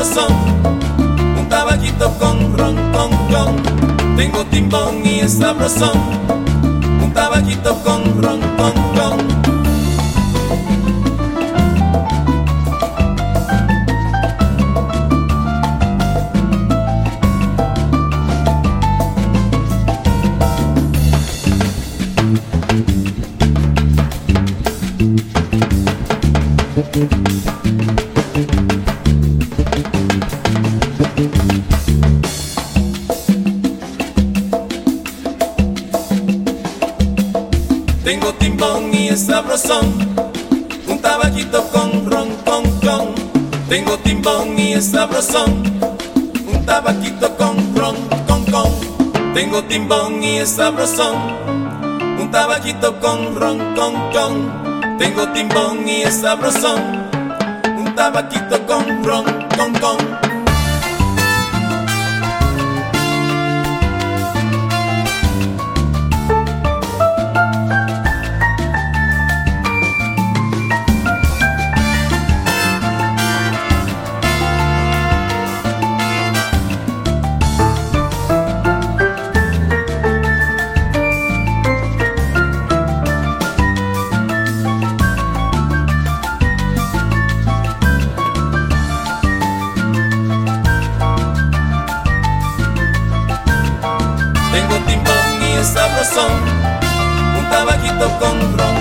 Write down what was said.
sabrosón, un tabaquito con ron, con. Tengo timbón y es sabrosón, un tabaquito con ron, con. Tengo timbón y es sabrosón, un tabaquito con ron, con. Tengo timbón y es sabrosón, un tabaquito con ron, con. Tengo timbón y es sabrosón, un tabaquito con ron, con. Tengo timbón y es sabrosón, un tabaquito con ron, con. Tengo timbón y es sabrosón, un tabaquito con ron.